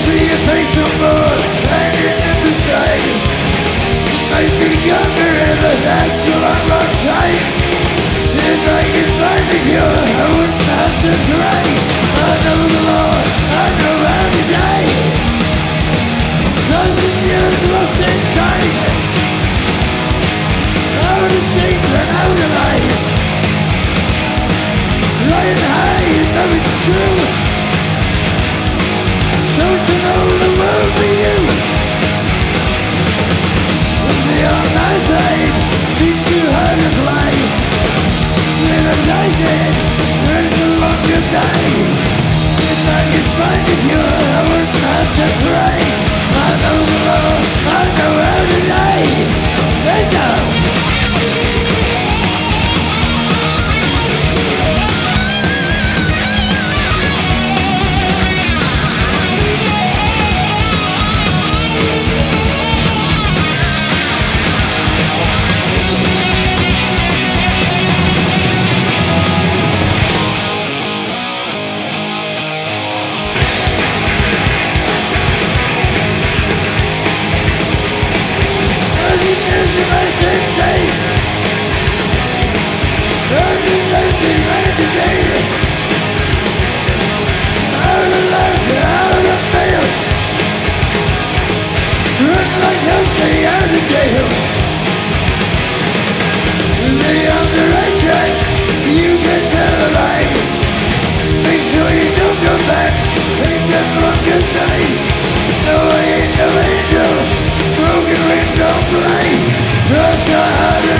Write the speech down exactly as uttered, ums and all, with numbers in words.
see your face on board, hanging in the side. Make me younger and the that's a long, long time. If I can find a cure, I wouldn't have to cry. I know the law, I know how to die. Thousand years lost in time. How to sing and how to lie. Flying high, you know it's true. So to know the world for you. The all-night teach you how to fly. When I'm nighted, there's a longer day. If I could find a cure, I wouldn't have to cry. I know the law, I know how to die. It's out. Stay out of jail. Stay on the right track. You can tell a lie. Make sure you don't go back. Ain't that broken dice. No, I ain't no angel. Broken wings don't fly. Cross your heart.